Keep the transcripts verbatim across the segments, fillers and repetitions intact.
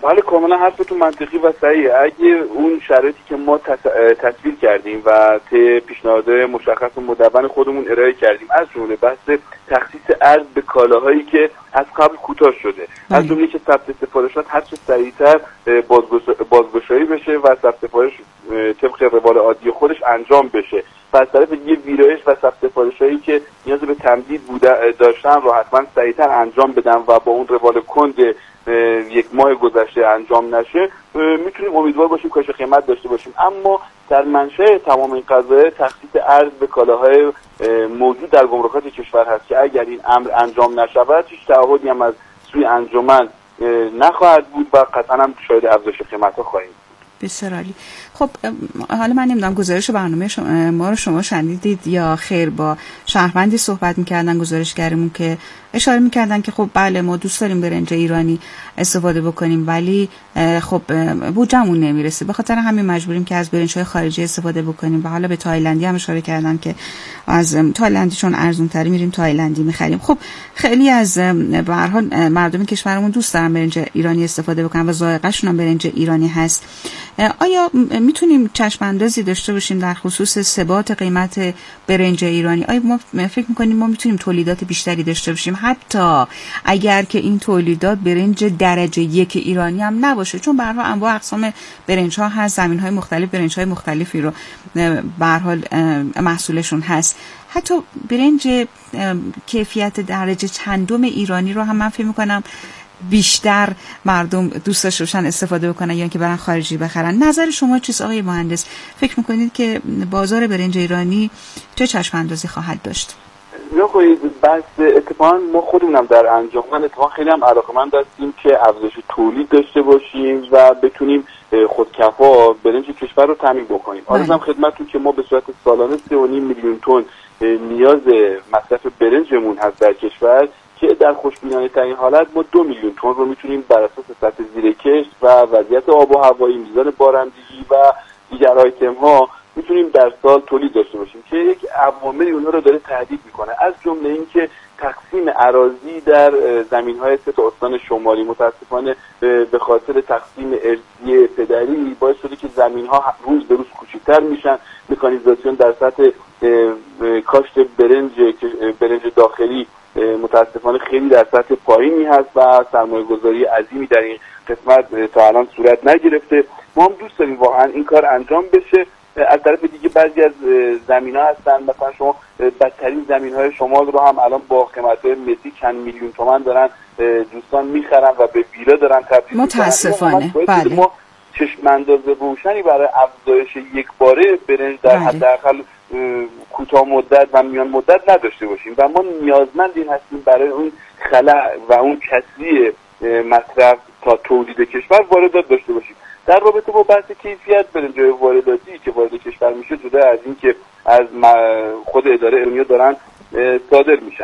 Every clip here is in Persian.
بله کاملا حرفتون منطقی و صحیحه. اگه اون شرایطی که ما تصویر کردیم و طی پیشنهادهای مشخص و مدون خودمون ارائه کردیم، از جمله بحث تخصیص ارز به کالاهایی که از قبل کوتاه شده، از جمله که ثبت سفارشات هر چه سریعتر بازگشایی بشه و ثبت سفارش طبق روال عادی خودش انجام بشه، و از طرف دیگه ویرایش و ثبت سفارشایی که نیاز به تمدید بوده داشتن رو حتما سریعتر انجام بدن و با اون روال کند یک ماه گذشته انجام نشه، میتونیم امیدوار باشیم کاهش قیمت داشته باشیم. اما در منشأ تمام این قضايا تخصیص ارز به کالاهای موجود در گمرکات کشور هست که اگر این امر انجام نشود هیچ تعهدی هم از سوی انجمن نخواهد بود و قطعا هم شاید افزایش قیمت ها خواهیم. بسیار عالی. خب حالا من نمیدونم گزارش برنامه شما ما رو شما شنیدید یا خیر؟ با شهروندی صحبت میکردن گزارشگرمون که اشاره میکردن که خب بله ما دوست داریم برنج ایرانی استفاده بکنیم ولی خب بودجمون نمیرسه، به خاطر همین مجبوریم که از برنج‌های خارجی استفاده بکنیم. و حالا به تایلندی هم اشاره کردن که از تایلندی چون ارزان‌تری میریم تایلندی میخریم. خب خیلی از به هر حال مردم کشورمون دوست دارن برنج ایرانی استفاده بکنن و ذائقه‌شون هم برنج ایرانی هست. آیا میتونیم چشم اندازی داشته باشیم در خصوص ثبات قیمت برنج ایرانی؟ آیا ما فکر میکنیم ما میتونیم تولیدات بیشتری داشته باشیم حتی اگر که این تولیدات برنج درجه یک ایرانی هم نباشه؟ چون به هر حال انواع اقسام برنج ها هست، زمین های مختلف برنج های مختلفی رو به هر حال محصولشون هست. حتی برنج کیفیت درجه چندم ایرانی رو هم من فکر میکنم بیشتر مردم دوست داشته باشن استفاده بکنن یا اینکه برن خارجی بخرن. نظر شما چیست آقای مهندس؟ فکر میکنید که بازار برنج ایرانی چه چشم اندازی خواهد داشت؟ نکنید بس اتفاقا ما خودمونم در انجمن اتفاقا خیلی هم علاقه‌مند هستیم که افزایش تولید داشته باشیم و بتونیم خودکفا برنج کشور رو تامین بکنیم. عرضم خدمتتون که ما به صورت سالانه سه و نیم میلیون تن نیاز مصرف برنجمون هست در کشور که در خوشبینانه ترین حالت ما دو میلیون تن رو میتونیم بر اساس سطح زیرکشت و وضعیت آب و هوایی، میزان بارندگی و دیگر آیتم ها میتونیم در سال تولید داشته باشیم که یک عواملی اونها رو داره تهدید میکنه، از جمله اینکه تقسیم اراضی در زمین‌های سه تا استان شمالی متاسفانه به خاطر تقسیم ارثی پدری باعث شده که زمین‌ها روز به روز کوچکتر میشن. مکانیزاسیون در سطح کاشت برنج برنج داخلی متاسفانه خیلی در سطح پایینی هست و سرمایه‌گذاری عظیمی در این قسمت تا الان صورت نگرفته. ما هم دوست داریم واقعا این کار انجام بشه. از طرف دیگه بعضی از زمین‌ها هستن، مثلا شما بدترین زمین‌های شمال رو هم الان با قیمت‌های متری چند میلیون تومان دارن دوستان میخرن و به ویلا دارن تبدیل می‌کنن. متاسفانه بله. ما چشم انداز روشنی برای افزایش یکباره برنج در حداقل کوتاه مدت و میان مدت نداشته باشیم و ما نیازمند این هستیم برای اون خلأ و اون کسری مصرف تا تولید کشور واردات داشته باشیم. در رابطه با بحث کیفیت برنج‌های وارداتی که وارد کشور میشه، جدا از این که از خود اداره علمیه دارن صادر میشن،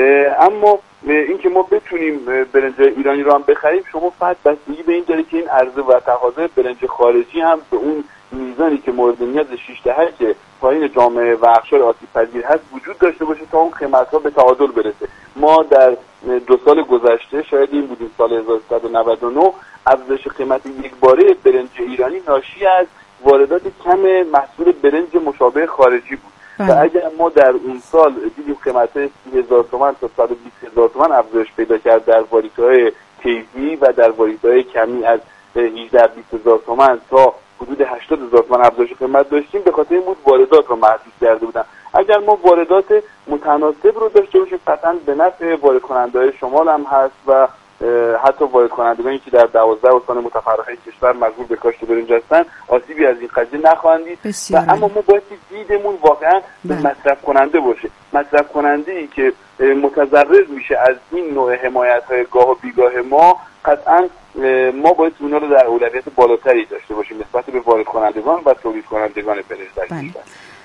اما این که ما بتونیم برنج ایرانی رو هم بخریم شما فقط بستگی به این داره که این عرضه و تقاضای برنج خارجی هم به اون میزانی که مورد نیاز شش دهه که پایین جامعه و اقشار آسیب پذیر هست وجود داشته باشه تا اون قیمت‌ها به تعادل برسه. ما در دو سال گذشته شاید این بودیم سال هزار و سیصد و نود و نه افزایش قیمت یکباره برنج ایرانی ناشی از واردات کم محصول برنج مشابه خارجی بود و اگر ما در اون سال دیدیم قیمت‌های سی هزار تومان تا صد و بیست هزار تومان افزایش پیدا کرد در واریت‌های کیفی و در واریت‌های کمی از هجده بیست هزار تومان تا حدود هشتاد هزار تومان افزایش قیمت داشتیم، به خاطر این بود واردات رو محدود کرده بودن. اگر ما واردات متناسب رو داشته باشیم قطعاً به نفع وارد کننده‌های شمال هم هست و حتی وارد کنندگانی که در دوازده استان متفرقه کشور مجبور به کاشت برنج هستن آسیبی از این قضیه نخواهند دید. و اما ما باید دیدمون واقعا به مصرف کننده باشه، مصرف کننده‌ای که متضرر میشه از این نوع حمایت‌های گاه و بیگاه ما، قطعاً ما باید اونها رو در اولویت بالاتری داشته باشیم نسبت به وارد کنندگان و تولید کنندگان برنج در کشور.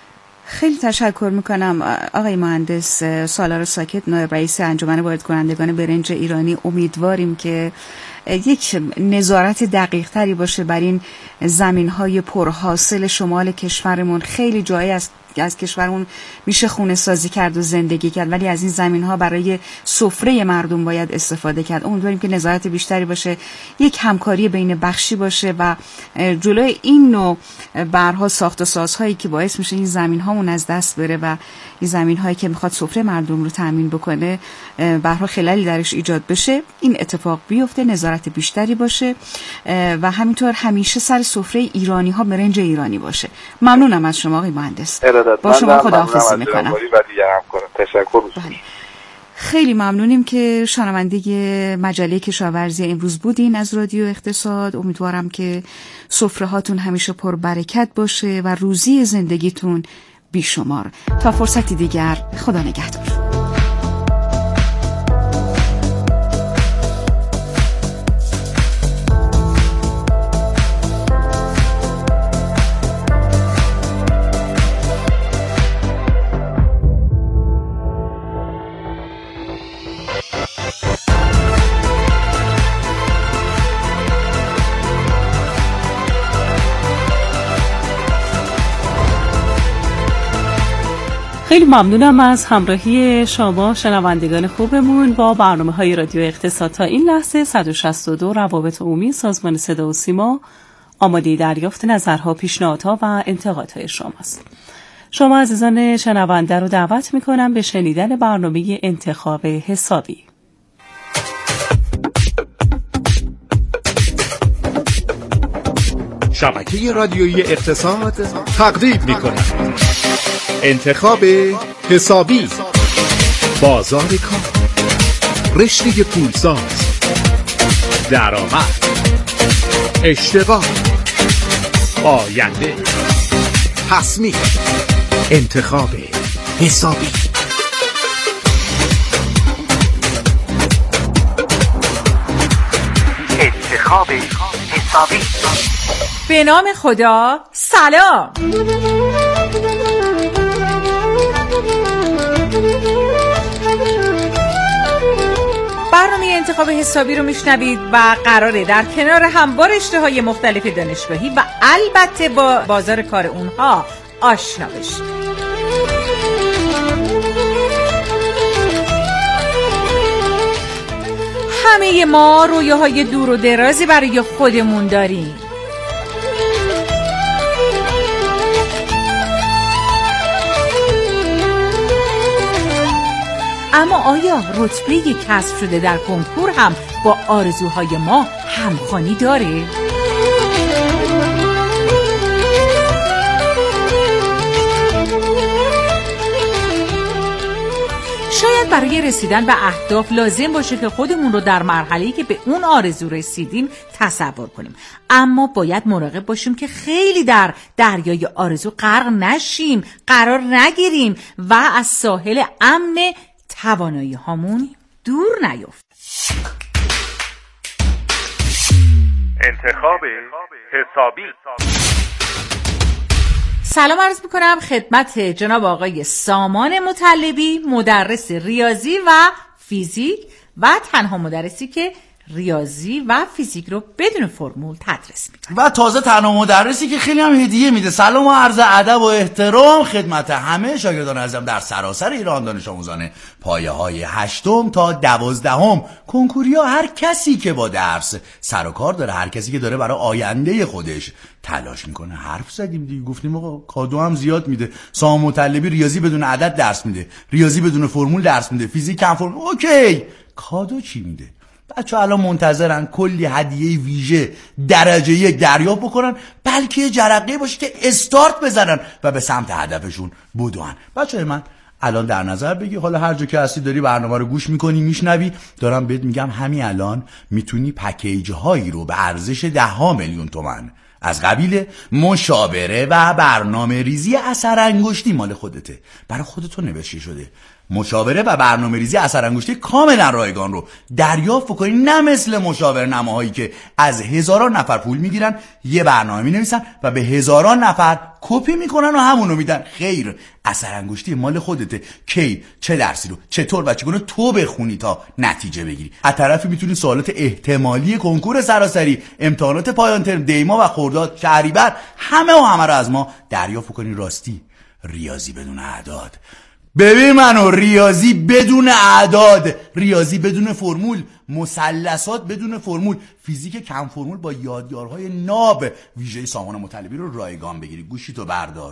خیلی تشکر میکنم آقای مهندس سالار ساکت، نایب رئیس انجمن وارد کنندگان برنج ایرانی. امیدواریم که یک نظارت دقیق تری باشه بر این زمین های پرحاصل شمال کشورمون. خیلی جایی از از کشورمون میشه خونه سازی کرد و زندگی کرد، ولی از این زمین ها برای سفره مردم باید استفاده کرد. امیدواریم که نظارت بیشتری باشه، یک همکاری بین بخشی باشه و جلوی این نوع برها ساخت و سازهایی که باعث میشه این زمین هامون از دست بره و این زمین هایی که میخواد سفره مردم رو تامین بکنه برها خلالی درش ایجاد بشه، این اتفاق بیفته، نظارت بیشتری باشه و همینطور همیشه سر سفره ایرانی ها برنج ایرانی باشه. ممنونم از شما آقای مهندس. با شما خداحافظی میکنم. تشکر. خیلی ممنونیم که شنونده مجله کشاورزی امروز بودین از رادیو اقتصاد. امیدوارم که سفره هاتون همیشه پر برکت باشه و روزی زندگیتون بیشمار. تا فرصتی دیگر، خدا نگهدار. خیلی ممنونم از همراهی شما شنوندگان خوبمون با برنامه‌های رادیو اقتصاد. تا این لحظه صد و شصت و دو روابط عمومی سازمان صدا و سیما آماده دریافت نظرها، پیشنهادها و انتقادهای شماست. شما عزیزان شنونده رو دعوت می‌کنم به شنیدن برنامه انتخاب حسابی. شبکه رادیویی اقتصاد تقدیم می‌کند انتخاب حسابی. بازار کار، رشته پولساز، درآمد، اشتغال، آینده، تصمیم. انتخاب حسابی. انتخاب حسابی. به نام خدا. سلام. برنامه انتخاب حسابی رو میشنوید و قراره در کنار هم با رشته‌های مختلف دانشگاهی و البته با بازار کار اونها آشنا بشید. همه ما رویاهای دور و درازی برای خودمون داریم. اما آیا رتبه کسب شده در کنکور هم با آرزوهای ما همخوانی داره؟ شاید برای رسیدن به اهداف لازم باشه که خودمون رو در مرحله‌ای که به اون آرزو رسیدیم تصور کنیم، اما باید مراقب باشیم که خیلی در دریای آرزو غرق نشیم، قرار نگیریم و از ساحل امن توانایی هامون دور نیفت. انتخاب حسابی. سلام عرض میکنم خدمت جناب آقای سامان مطلبی، مدرس ریاضی و فیزیک و تنها مدرسی که ریاضی و فیزیک رو بدون فرمول تدریس میکنه و تازه تنها مدرسی که خیلی هم هدیه میده. سلام و عرض ادب و احترام خدمت همه شاگردان عزیزم در سراسر ایران، دانش آموزان پایه های هشتم تا دوازدهم، کنکوریا، هر کسی که با درس سر و کار داره، هر کسی که داره برای آینده خودش تلاش میکنه. حرف زدیم دیگه، گفتیم آقا کادو هم زیاد میده. سامان مطلبی ریاضی بدون عدد درس میده، ریاضی بدون فرمول درس میده، فیزیک هم فرمول. اوکی، کادو چی میده؟ بچه ها الان منتظرن کلی هدیه ویژه درجه یک دریافت بکنن، بلکه یه جرقه باشه که استارت بزنن و به سمت هدفشون بدون. بچه های من الان در نظر بگی، حالا هر جا که هستی داری برنامه رو گوش میکنی میشنوی، دارم بهت میگم همین الان میتونی پکیج هایی رو به ارزش ده ها میلیون تومان از قبیل مشاوره و برنامه ریزی اثر انگشتی مال خودته، برای خودتون نوشته شده. مشاوره و برنامه ریزی اثر انگشتی کاملا رایگان رو دریافت کنید، نه مثل مشاورنامه‌هایی که از هزاران نفر پول میگیرن، یه برنامه مینویسن و به هزاران نفر کپی میکنن و همونو میدن. خیر، اثر انگشتی مال خودته. کی چه درسی رو چطور و چگونه تو بخونی تا نتیجه بگیری. از طرفی میتونی سوالات احتمالی کنکور سراسری، امتحانات پایان ترم، دیما و خرداد، شهریور، همه و همه رو از ما دریافت کنی. راستی ریاضی بدون اعداد، ببین منو، ریاضی بدون اعداد، ریاضی بدون فرمول، مثلثات بدون فرمول، فیزیک کم فرمول با یادیارهای ناب، ویژه سامان مطلبی رو رایگان بگیری. گوشیتو بردار،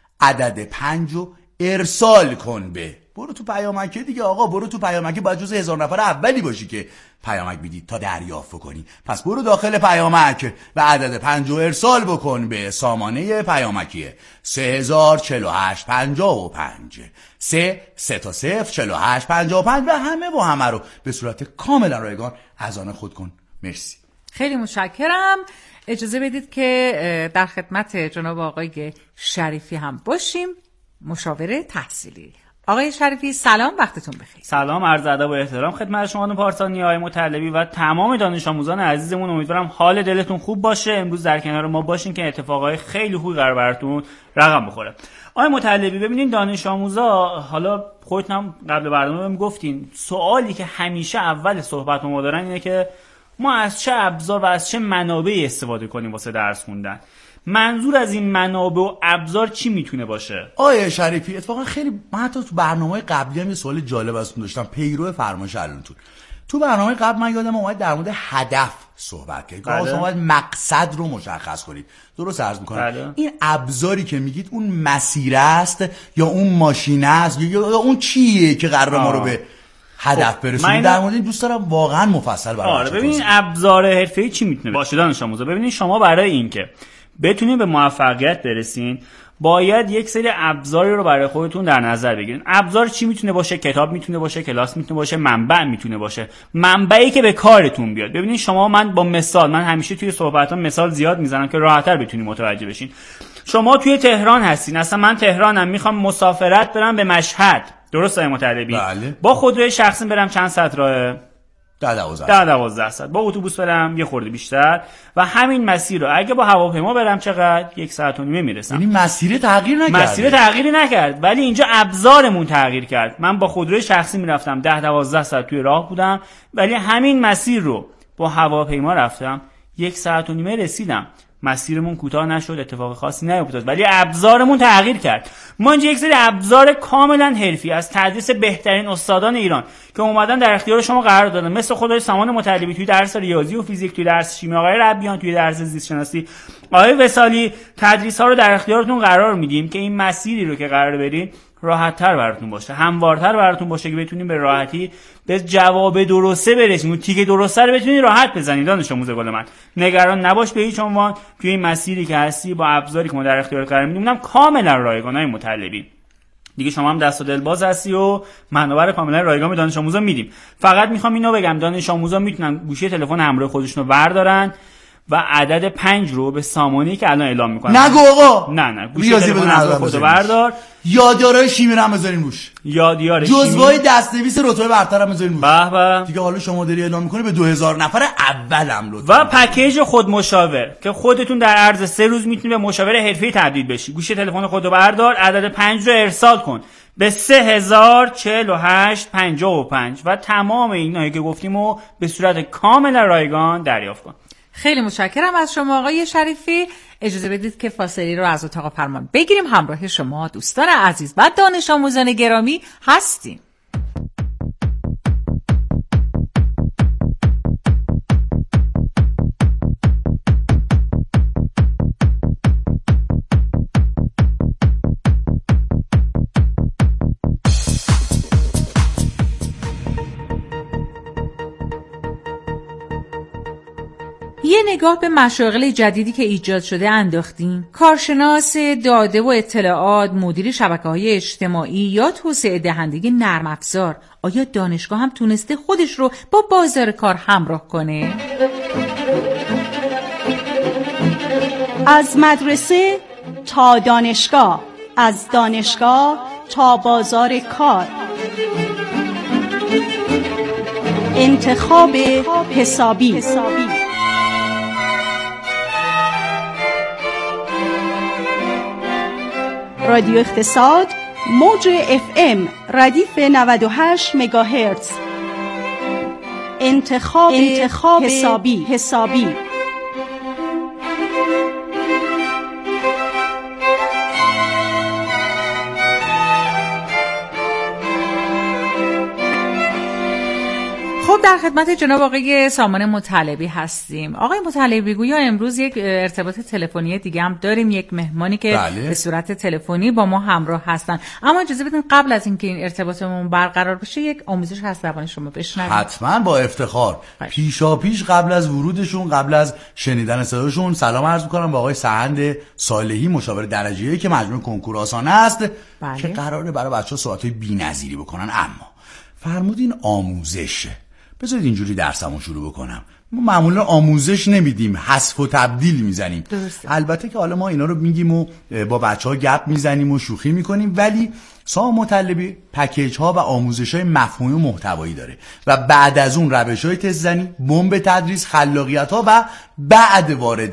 عدد پنجو ارسال کن به، برو تو پیامکه دیگه آقا، برو تو پیامکه، باید جز هزار نفر اولی باشی که پیامک بیدی تا دریافت کنی. پس برو داخل پیامک و عدد پنج رو ارسال بکن به سامانه پیامکیه سه هزار چهل و هشت پنجاه و پنج، سه سه تا صفر چهل و هشت پنجاه و پنج و همه با همه رو به صورت کاملا رایگان از آن خود کن. مرسی. خیلی متشکرم. اجازه بدید که در خدمت جناب آقای شریفی هم باشیم، مشاور تحصیلی. آقای شریفی سلام، وقتتون بخیر. سلام، عرض ادب و احترام خدمت شما پارسانی آقای مطلبی و تمام دانش آموزان عزیزمون. امیدوارم حال دلتون خوب باشه، امروز در کنار ما باشین که اتفاقای خیلی خوبی قرار براتون رقم بخوره. آقای مطلبی ببینین دانش آموزا، حالا خودتون قبل برنامه بهم گفتین سوالی که همیشه اول صحبت ما دارن اینه که ما از چه ابزار و از چه منابعی استفاده کنیم واسه درس خوندن. منظور از این منابع و ابزار چی میتونه باشه؟ آیه شریفی اتفاقا خیلی، من حتی تو برنامه قبلی هم یه سوال جالب ازتون داشتم، پیرو فرمایش الانتون. تو برنامه قبل من یادم اومد در مورد هدف صحبت کنید. بله. شما باید مقصد رو مشخص کنید. درست عرض میکنم. بله. این ابزاری که میگید اون مسیر است یا اون ماشین است یا, یا اون چیه که قرار ما رو به هدف خب برسونید؟ در مورد این دوست دارم واقعا مفصل براتون. آره ببین ابزار حرفه‌ای چی میتونه باشه دانش آموزا. ببینید شما برای اینکه بتونین به موفقیت برسین باید یک سری ابزاری رو برای خودتون در نظر بگیرین. ابزار چی میتونه باشه؟ کتاب میتونه باشه، کلاس میتونه باشه، منبع میتونه باشه، منبعی که به کارتون بیاد. ببینید شما، من با مثال، من همیشه توی صحبتام مثال زیاد میزنم که راحت‌تر بتونین متوجه بشین. شما توی تهران هستین، اصلا من تهرانم، میخوام مسافرت برم به مشهد، درسته مطلبی؟ بله. با خودروی شخصی برم چند ساعت راهه؟ ده دوازده ده دوازده ساعت. با اتوبوس برم یه خورده بیشتر و همین مسیر رو اگه با هواپیما برم چقدر؟ یک ساعت و نیمه میرسم. یعنی مسیر تغییر نکرد. مسیر تغییری نکرد، ولی اینجا ابزارمون تغییر کرد. من با خودروی شخصی میرفتم ده دوازده ساعت توی راه بودم، ولی همین مسیر رو با هواپیما رفتم یک ساعت و نیمه رسیدم. مسیرمون کوتاه نشد، اتفاق خاصی نیفتاد، ولی ابزارمون تغییر کرد. ما اینجا یک سری ابزار کاملا حرفی از تدریس بهترین استادان ایران که اومدن در اختیار شما قرار دادن، مثل خدای سامان مطلبی توی درس ریاضی و فیزیک، توی درس شیمی آقای ربیان، توی درس زیست شناسی آقای وصالی، تدریس ها رو در اختیارتون قرار میدیم که این مسیری رو که قرار برید راحت‌تر براتون باشه، هموارتر براتون باشه که بتونید به راحتی به جواب درسته برسید. اون تیک درسته رو بتونید راحت بزنید. دانش آموز گل من، نگران نباش به هیچ عنوان. توی این مسیری که هستی با ابزاری که ما در اختیار قرار میدیم اونم کاملا رایگانای مطلبی دیگه، شما هم دست و دل باز هستی و منابع کاملا رایگان به دانش آموزا میدیم. فقط میخوام اینو بگم دانش آموزا میتونن گوشی تلفن همراه خودشونو بردارن و عدد پنج رو به سامانه‌ای که الان اعلام میکنن. نگو آقا. نه نه گوشی تلفن همراه خودت بردار. یادیارای شیمی رو هم بذارین روش. یادیار شیمی. جزوهای دستنویس رتبه برتر هم بذارین روش. به به. دیگه حالا شما داری اعلام میکنی به دو هزار نفر اولم لطفا. و پکیج خود مشاور که خودتون در عرض سه روز میتونید به مشاور حرفه‌ای تبدیل بشی. گوشی تلفن خودت بردار، عدد پنج رو ارسال کن به سه هزار چهل و هشت پنجاه و پنج و تمام اینایی که گفتیم رو به صورت کاملا رایگان دریافت کن. خیلی متشکرم از شما آقای شریفی. اجازه بدید که فاصله رو از اتاق فرمان بگیریم. همراه شما دوستان عزیز و دانش آموزان گرامی هستیم. یه نگاه به مشاغل جدیدی که ایجاد شده انداختیم. کارشناس داده و اطلاعات، مدیر شبکه‌های اجتماعی یا توسعه دهنده نرم افزار. آیا دانشگاه هم تونسته خودش رو با بازار کار همراه کنه؟ از مدرسه تا دانشگاه، از دانشگاه تا بازار کار. انتخاب حسابی. رادیو اقتصاد، موج اف ام ردیف نود و هشت مگاهرتز. انتخاب, انتخاب حسابی. حسابی خب در خدمت جناب آقای سامان مطلبی هستیم. آقای مطلبی گویا امروز یک ارتباط تلفنی دیگه هم داریم، یک مهمانی که بله. به صورت تلفنی با ما همراه هستن. اما اجازه بدین قبل از اینکه این ارتباطمون برقرار بشه یک آموزش از زبان شما بشنویم. حتما با افتخار. پیشا پیش قبل از ورودشون، قبل از شنیدن صداشون، سلام عرض می‌کنم به آقای سهند صالحی، مشاور درجه‌ای که مجموعه کنکور آسان است بله. که قراره برای بچه‌ها صحبت‌های بی‌نظیری بکنن. اما فرمودین آموزش، بذارید اینجوری درسمو شروع بکنم. ما معمولا آموزش نمیدیم، حذف و تبدیل میزنیم. درسته. البته که حالا ما اینا رو میگیم و با بچه‌ها گپ میزنیم و شوخی میکنیم، ولی سامان مطلبی پکیج ها و آموزش های مفهومی و محتوایی داره و بعد از اون روش های تست زنی، بمب تدریس، خلاقیت ها و بعد وارد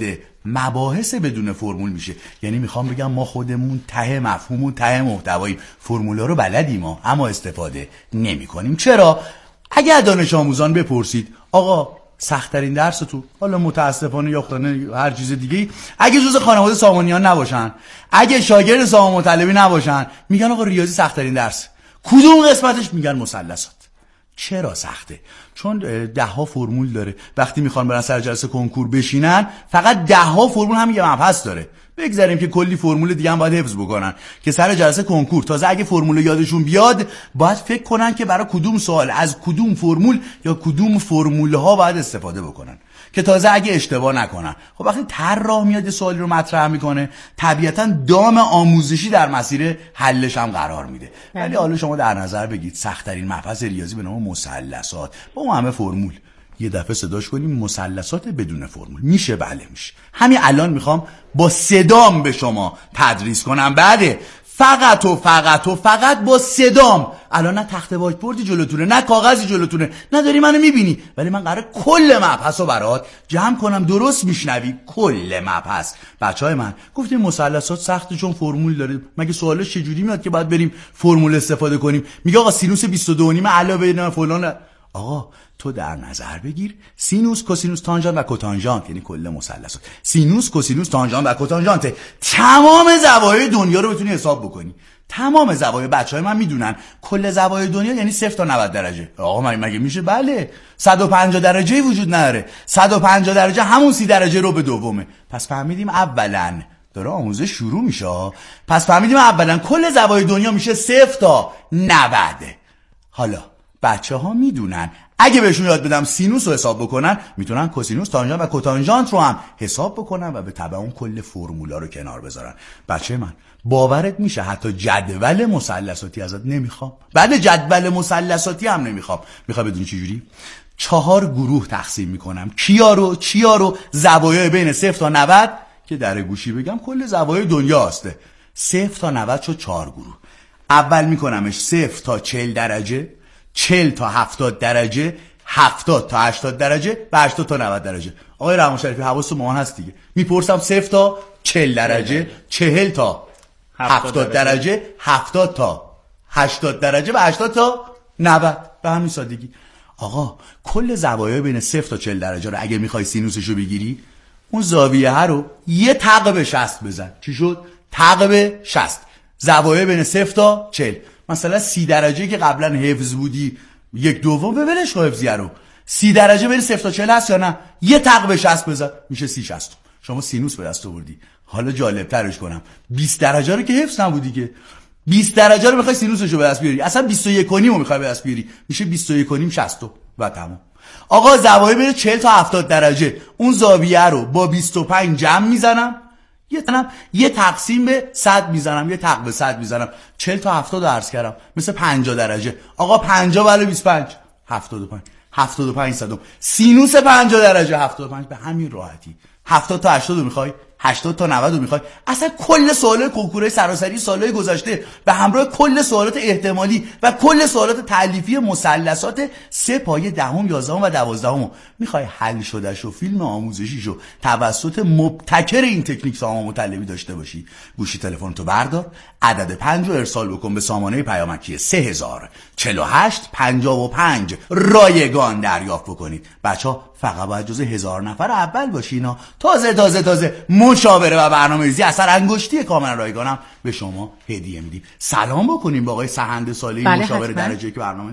مباحث بدون فرمول میشه. یعنی میخوام بگم ما خودمون ته مفهوم و ته محتوایی، فرمولا رو بلدیم ما، اما استفاده نمی کنیم. چرا؟ اگه دانش آموزان بپرسید آقا سخت‌ترین درس تو، حالا متاسفانه یا خودانه هر چیز دیگه، اگه جزء خانواده سامانیان نباشن، اگه شاگرد سامان مطلبی نباشن، میگن آقا ریاضی سخت‌ترین درس. کدوم قسمتش؟ میگن مثلثات. چرا سخته؟ چون ده ها فرمول داره. وقتی میخوان برن سر جلسه کنکور بشینن، فقط ده ها فرمول هم یه مبحث داره. بگذاریم که کلی فرمول دیگه هم باید حفظ بکنن که سر جلسه کنکور تازه اگه فرمول یادشون بیاد، باید فکر کنن که برای کدوم سوال از کدوم فرمول یا کدوم فرمول ها باید استفاده بکنن که تازه اگه اشتباه نکنن. خب وقتی طراح میاد سوالی رو مطرح میکنه، طبیعتا دام آموزشی در مسیر حلش هم قرار میده. ولی حالا شما در نظر بگید سخت‌ترین مبحث ریاضی به نام مثلثات با اون همه فرمول، یه دفعه صداش کنیم مثلثات بدون فرمول میشه؟ بله میشه. همین الان میخوام با صدام به شما تدریس کنم. بعد فقط و فقط و فقط با صدام. الان نه تخته وایت بوردی جلوتونه، نه کاغذی جلوتونه، نداری منو میبینی، ولی من قراره کل مبحث رو برات جمع کنم. درست میشنوی؟ کل مبحث. بچهای من گفتیم مثلثات سخته چون فرمول داره. مگه سوالش چجوری میاد که باید بریم فرمول استفاده کنیم؟ میگه آقا سینوس بیست و دو و نیم علاوه بر فلان. آقا تو در نظر بگیر سینوس، کوسینوس، تانژانت و کوتانژانت، یعنی کل مثلثات. سینوس، کوسینوس، تانژانت و کوتانژانت تمام زوایای دنیا رو بتونی حساب بکنی. تمام زوایای بچهای من میدونن کل زوایای دنیا یعنی صفر تا نود درجه. آقا مگه میشه؟ بله. صد و پنجاه درجه وجود نداره. صد و پنجاه درجه همون سی درجه رو به دومه. پس فهمیدیم اولا داره آموزش شروع میشه. پس فهمیدیم اولا کل زوایای دنیا میشه صفر تا نود. حالا بچه ها میدونن اگه بهشون یاد بدم سینوس رو حساب بکنن، میتونن کوسینوس، تانژانت و کوتانژانت رو هم حساب بکنن و به تبع اون کل فرمولا رو کنار بذارن. بچه من باورت میشه حتی جدول مثلثاتی ازت نمیخوام؟ بعد جدول مثلثاتی هم نمیخوام. میخوای بدونی چه جوری؟ چهار گروه تقسیم میکنم. کیا رو؟ چیا رو؟ زوایای بین صفر تا نود که در گوشی بگم کل زوایای دنیا هسته. صفر تا نود شد چهار گروه. اول میکنمش صفر تا چهل درجه، چهل تا هفتاد درجه، هفتاد تا هشتاد درجه و هشتاد تا نود درجه. آقای رحمان شریفی حواست مامان هست دیگه. میپرسم صفر تا چهل درجه، چهل تا هفتاد درجه، هفتاد تا هشتاد درجه و هشتاد تا نود. به همین سادگی. آقا کل زوایای بین صفر تا چهل درجه رو اگه میخوای سینوسشو بگیری، اون زاویه ها رو یه تق به شصت بزن. چی شد؟ تق به شصت. زوایای بین صفر تا چهل. مثلا سی درجه که قبلا حفظ بودی یک دوم به ولش کن حفظیه رو. سی درجه بین صفر تا چهل هست یا نه؟ یه تق به شصت بزن میشه سی شصت. شما سینوس به دست آوردی. حالا جالب ترش کنم، بیست درجه رو که حفظ نبودی که، بیست درجه رو میخوای سینوسشو به دست بیاری، اصلا بیست و یک و نیم رو میخوای به دست بیاری، میشه بیست و یک و نیم شصت و تمام. آقا زوایای بین چهل تا هفتاد درجه، اون زاویه رو با بیست و پنج جمع میزنم، یه تنم یه تقسیم به صد میزنم، یه تق به صد میزنم، چهل تا هفتاد عرض کردم مثل پنجاه درجه. آقا پنجاه علاوه بیست و پنج هفتاد و پنج، هفتاد و پنج صدم. سینوس پنجاه درجه هفتاد و پنج. به همین راحتی هفتاد تا هشتاد رو میخوای؟ هشتاد تا نود رو میخوای؟ اصلا کل سوالات کنکور سراسری سالهای گذشته به همراه کل سوالات احتمالی و کل سوالات تألیفی مثلثات سه پایه دهم، یازدهم و دوازدهم میخوای حل شدهشو فیلم آموزشیشو توسط مبتکر این تکنیک سامان مطلبی داشته باشی؟ گوشی تلفن تو بردار، عدد پنج رو ارسال بکن به سامانه پیامکی سه هزار چهل و هشت پنجاه و پنج رایگان دریافت بکنید. بچه ها فقط باید جز هزار نفر اول باشینا. تازه تازه تازه مشاوره و برنامه‌ریزی اثر انگشتی کاملا رایگانم به شما هدیه میدیم. سلام بکنیم با آقای سهند صالحی، بله مشاور حتما. درجه یک برنامه.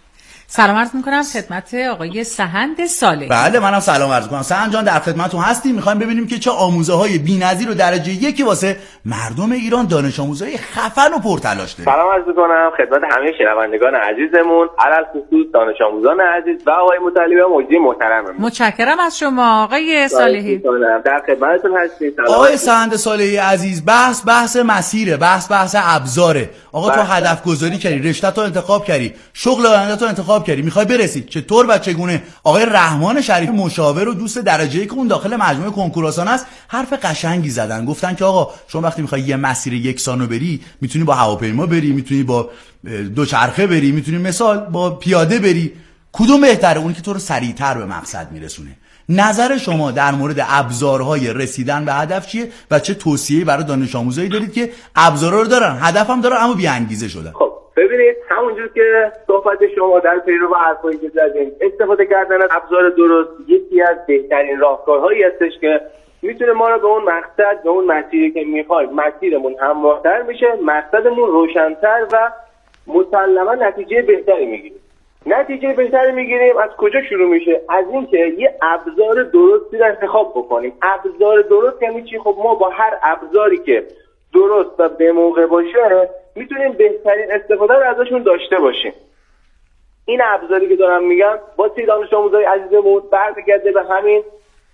سلام عرض میکنم خدمت آقای سهند صالحی. بله منم سلام عرض میکنم. سهند جان در خدمتتون هستیم. میخوایم ببینیم که چه آموزه های بی‌نظیر و درجه یکی واسه مردم ایران دانش آموزای خفن و پرتلاش داریم. سلام عرض میکنم خدمت همه شنوندگان عزیزمون، علل خصوص دانش آموزان عزیز و آقای مطلبی و مجری محترممون. متشکرم از شما آقای صالحی. در خدمتتون هستیم. آقای سهند صالحی عزیز، بحث بحث مسیره، بحث بحث ابزاره. آقا تو هدف گذاری کردی، رشته تو انتخاب کردی، شغل آینده تو انتخاب کردی، میخوای برسی چطور و چگونه؟ آقای رحمان شریفی مشاور و دوست درجه یک اون داخل مجموعه کنکور آسان است، حرف قشنگی زدن. گفتن که آقا شما وقتی میخوای یه مسیر یکسانو بری، میتونی با هواپیما بری، میتونی با دوچرخه بری، میتونی مثال با پیاده بری. کدوم بهتره؟ اون که تو رو سریعتر به مقصد میرسونه. نظر شما در مورد ابزارهای رسیدن به هدف چیه و چه توصیه‌ای برای دانش آموزایی دارید که ابزارا رو دارن، هدف هم دارن اما بی انگیزه شدن؟ خب ببینید، همونجور که صحبت شما در پیرو حرفایی که زدین، استفاده کردن از ابزار درست یکی از بهترین راهکارهایی هستش که میتونه ما رو به اون مقصد، به اون مسیری که میخوایم، مسیرمون همراهتر میشه، مقصدمون روشن‌تر و مسلما نتیجه بهتری میگیریم. نتیجه بهتری میگیریم از کجا شروع میشه؟ از اینکه یه ابزار درستی رو انتخاب بکنیم. ابزار درست یعنی چی؟ خب ما با هر ابزاری که درست و به موقع باشه میتونیم بهترین استفاده رو ازشون داشته باشیم. این ابزاری که دارم میگم با سی دانش آموزای عزیزمون برمیگرده به همین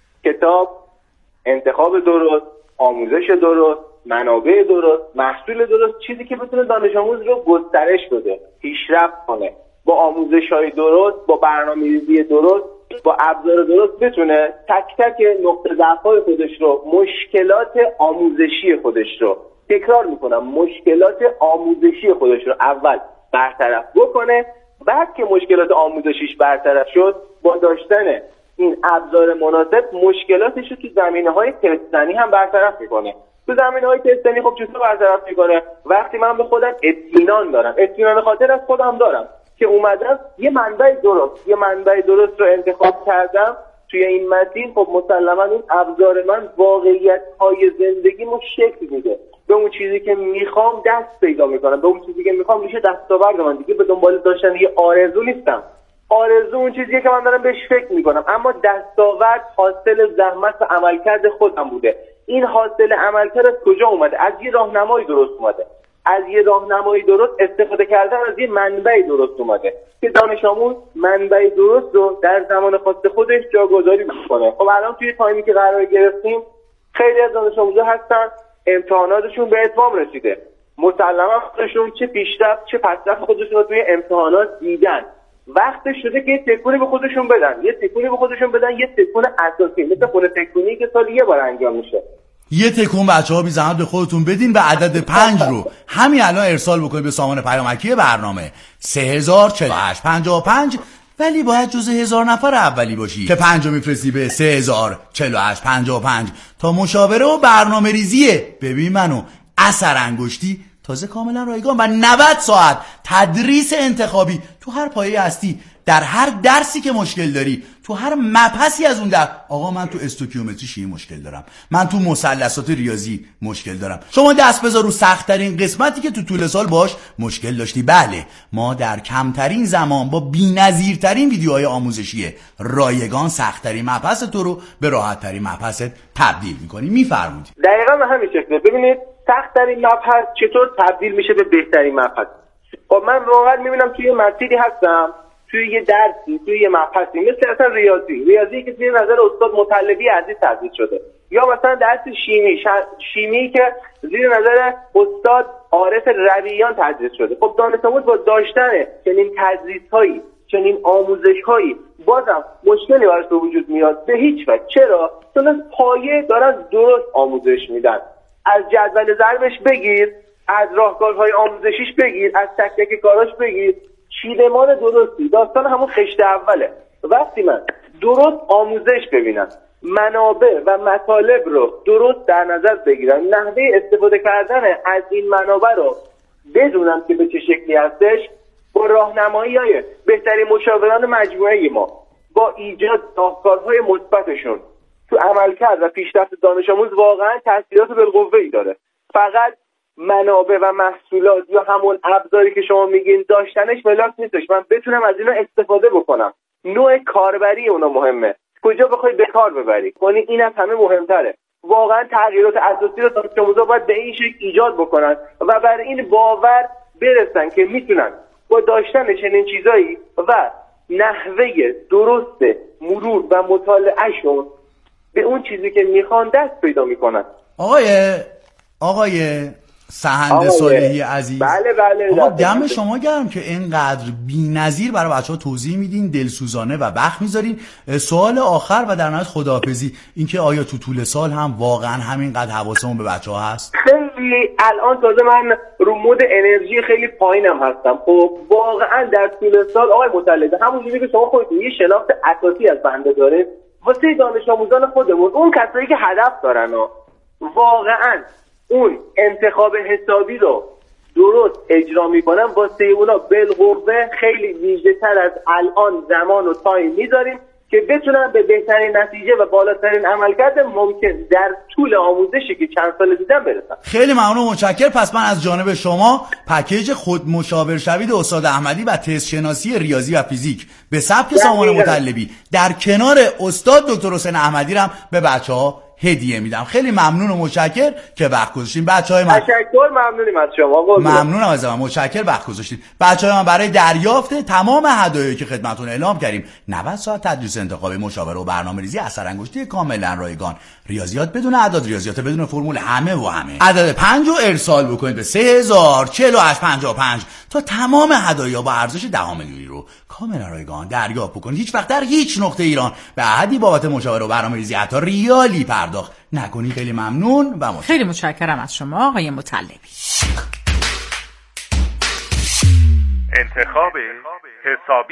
کتاب، انتخاب درست، آموزش درست، منابع درست، محصول درست، چیزی که بتونه دانش آموز رو گسترش بده، پیشرفت کنه. با آموزش‌های درست، با برنامه‌ریزی درست، با ابزار درست بتونه تک تک نقطه ضعف‌های خودش رو، مشکلات آموزشی خودش رو، تکرار میکنم، مشکلات آموزشی خودش رو اول برطرف بکنه. بعد که مشکلات آموزشیش برطرف شد، با داشتن این ابزار مناسب مشکلاتش رو تو زمینه‌های تستنی هم برطرف میکنه. تو زمینه‌های تستنی خب چطور برطرف میکنه؟ وقتی من به خودم اطمینان دارم، اطمینان خاطر از خودم دارم که اومدم یه منبع درست، یه منبع درست رو انتخاب کردم توی این مسیر، خب مسلما این ابزار من واقعیت‌های زندگیمو شکل میده. به اون چیزی که میخوام دست پیدا میکنم، به اون چیزی که میخوام میشه دستاورد من. دیگه به دنبال داشتن یه آرزو نیستم. آرزو اون چیزیه که من دارم بهش فکر میکنم، اما دستاورد حاصل زحمت و عملکرد خودم بوده. این حاصل عملکرد از کجا اومده؟ از یه راهنمای درست اومده. از یه راهنمای درست استفاده کردن از یه منبع درست اومده که دانش آموز منبع درست رو در زمان خاص خودش جاگذاری میکنه. خب الان توی تایمی که قرار گرفتیم خیلی از دانش آموزا هستن امتحاناتشون به اتمام رسیده، مسلما خودشون چه پیشرفت چه پسرفت خودشون رو توی امتحانات دیدن. وقت شده که یه تکونی به خودشون بدن، یه تکونی به خودشون بدن، یه تکون اساسی، مثل خونه تکونی که سال یه بار انجام میشه. یه تکون بچه‌ها بی زحمت به خودتون بدین و عدد پنج رو همین الان ارسال بکنید به سامانه پیامکی برنامه سه هزار چهل و هشت پنجاه و پنج، ولی باید جز هزار نفر اولی باشی که پنج رو میفرستی به سه هزار چهل و هشت پنجاه و پنج تا مشاوره و برنامه ریزیه. ببین منو اثر انگشتی تازه کاملا رایگان و نود ساعت تدریس انتخابی تو هر پایه هستی، در هر درسی که مشکل داری، تو هر مبحثی از اون در آقا من تو استوکیومتری شیمی مشکل دارم، من تو مثلثات ریاضی مشکل دارم، شما دست بذار رو سخت‌ترین قسمتی که تو طول سال باش مشکل داشتی. بله ما در کمترین زمان با بی‌نظیرترین ویدیوهای آموزشی رایگان سخت‌ترین مبحث تو رو به راحت‌ترین مبحثت تبدیل می‌کنیم. می‌فرمایید. دقیقاً به همین شکله. ببینید سخت‌ترین مبحث چطور تبدیل میشه به بهترین مبحث. خب من واقعا می‌بینم توی مسیری هستم، توی یه درسی، توی یه مبحثی مثل اصلا ریاضی ریاضی که زیر نظر استاد مطلبی عزیز تدریس شده، یا مثلا درس شیمی شیمی که زیر نظر استاد عارف رویان تدریس شده. خب دانش آموز با داشتن چنین تدریس‌هایی چنین آموزش‌هایی بازم مشکلی براش به وجود میاد؟ به هیچ وجه. چرا؟ چون از پایه دارن درست آموزش میدن. از جدول ضربش بگیر، از راهکارهای آموزشیش بگیر، از تک تک کاراش بگیر، چیدمان درستی. داستان همون خشت اوله. وقتی من درست آموزش ببینم، منابع و مطالب رو درست در نظر بگیرم، نحوه استفاده کردن از این منابع رو بدونم که به چه شکلی هستش، با راهنمایی های بهترین مشاوران مجموعه ما، با ایجاد راهکارهای مثبتشون تو عملکرد و پیشرفت دانش آموز واقعا تاثیرات بالقوه‌ای داره. فقط منابع و محصولات یا همون ابزاری که شما میگین داشتنش ملاک نیستش، من بتونم از اینا استفاده بکنم. نوع کاربری اونا مهمه، کجا بخوای به کار ببری. یعنی این از همه مهمتره. واقعا تغییرات اساسی رو دانش آموزا باید به این شکل ایجاد بکنن و بر این باور برسن که میتونن با داشتن چنین چیزایی و نحوه درست مرور و مطالعهشون به اون چیزی که میخوان دست پیدا میکنن. آقای آقای سهند صالحی عزیز، بله بله آقا دم شما گرم که اینقدر بی‌نظیر برای بچه‌ها توضیح میدین، دلسوزانه و وقت میذارین. سوال آخر و در نهایت خداحافظی، اینکه آیا تو طول سال هم واقعا همینقدر حواسمون به بچه‌ها هست؟ خیلی الان تازه من رو مود انرژی خیلی پایینم هستم. خب واقعا در طول سال آقای مطلب همونجوری که شما خودتون یه شناخت اساسی از بنده داره واسه دانش آموزان خودمون، اون کسایی که هدف دارن ها، واقعا اون انتخاب حسابی رو درست اجرا میکنن، واسه اونا بالقوه خیلی ویژه تر از الان زمان و تایم میذاریم که بتونن به بهترین نتیجه و بالاترین عملکرد ممکن در طول آموزشی که چند سال دیدن برسن. خیلی ممنون و متشکرم. پس من از جانب شما پکیج خود مشاور شوید استاد احمدی و تست شناسی ریاضی و فیزیک به سبک سامان مطلبی در کنار استاد دکتر حسین احمدی رم به بچه‌ها هدیه میدم. خیلی ممنون و متشکر که وقت گذاشتین بچهای من. تشکر، ممنونیم از شما. ممنونم از من، متشکر وقت گذاشتین. بچهای من برای دریافت تمام هدایایی که خدمتتون اعلام کردیم نود ساعت تدریس انتخاب مشاور و برنامه‌ریزی اثر انگشتی کاملا رایگان، ریاضیات بدون اعداد، ریاضیات بدون فرمول، همه و همه. عدد پنج رو ارسال بکنید به سه هزار چهل و هشت پنجاه و پنج تا تمام هدایا با ارزش ده میلیونی رو کاملا رایگان دریافت بکنید. هیچ وقت در هیچ نقطه ایران به احدی بابت مشاور و برنامه‌ریزی حتی ریالی پرداخت نکنید. خیلی ممنون و متشکرم. خیلی متشکرم از شما آقای مطلبی. انتخاب حسابی.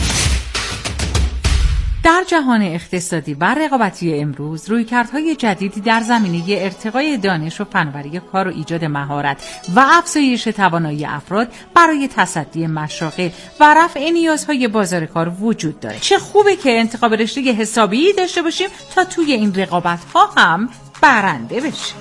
در جهان اقتصادی و رقابتی امروز رویکردهای جدیدی در زمینه ارتقای دانش و فناوری کار و ایجاد مهارت و افزایش توانایی افراد برای تصدی مشاغل و رفع نیازهای بازار کار وجود داره. چه خوبه که انتخاب رشته حسابی داشته باشیم تا توی این رقابت‌ها هم برنده بشیم.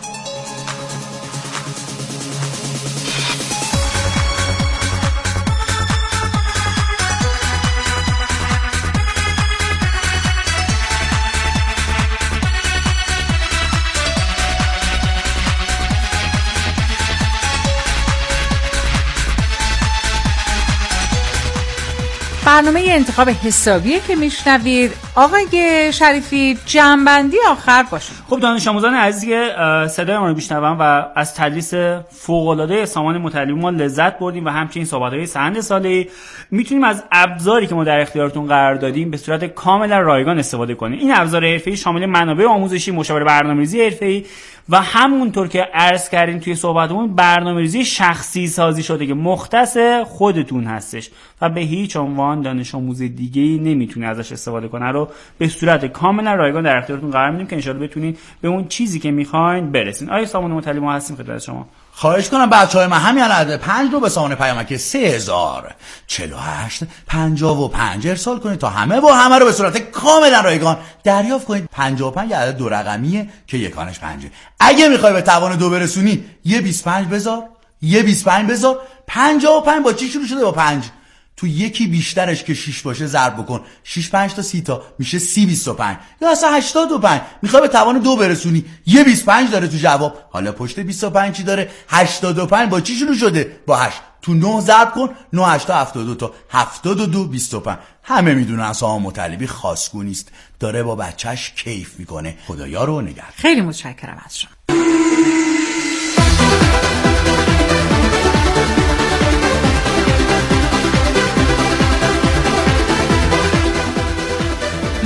برنامه انتخاب حسابیه که میشنوید. آقای شریفی جنبندی آخر باشه. خب دانش آموزان عزیزی که صدای ما رو میشنون و از تدریس فوق‌العاده سامان مطلبی ما لذت بردیم و همچنین صحبت‌های سهند صالحی، میتونیم از ابزاری که ما در اختیارتون قرار دادیم به صورت کاملا رایگان استفاده کنیم. این ابزار حرفه‌ای شامل منابع آموزشی، مشاور برنامه‌ریزی حرفه‌ای و همونطور که عرض کردیم توی صحبتمون برنامه‌ریزی شخصی سازی شده که مختص خودتون هستش و به هیچ عنوان دانش آموز دیگه‌ای نمیتونه ازش استفاده کنه رو به صورت کاملا رایگان در اختیارتون قرار میدیم که ان شاءالله بتونین به اون چیزی که میخواین برسین. آقای سامان مطلبی ما هستیم خدمت شما. خواهش کنم بچهای من همین عدد پنج رو به سامان پیامک سه هزار چهل و هشت پنجاه و پنج ارسال کنید تا همه و همه رو به صورت کاملا رایگان دریافت کنید. پنجاه و پنج عدد دو رقمیه که یکانش پنجه. اگه میخوای به توان دو برسونی یه بیست و پنج بذار، یه بیست و پنج بذار. پنجاه و پنج با چی شروع شده؟ با پنج. تو یکی بیشترش که شش باشه ضرب بکن، شش پنج تا سی تا میشه سی بیست و پنج یا اصلا هشتاد و پنج. میخوای به توان دو برسونی یه بیست و پنج داره تو جواب. حالا پشت بیست و پنج چی داره؟ هشتاد و پنج. با چی شروع شده؟ با هشت. تو نه ضرب کن، نه هشت تا هفتاد و دو تا هفتاد و دو بیست و پنج. همه میدونن سامان مطلبی خاصگو نیست، داره با بچهش کیف میکنه. خدایا رو نگهدار. خیلی متشکرم از شما.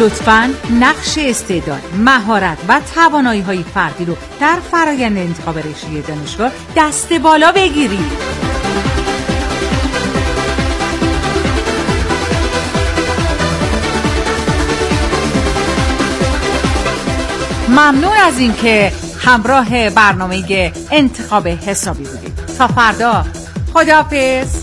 لطفاً نقش استعداد، مهارت و توانایی‌های فردی رو در فرآیند انتخاب رشته دانشگاه دست بالا بگیرید. ممنون از اینکه همراه برنامه انتخاب حسابی بودید. تا فردا، خداحافظ.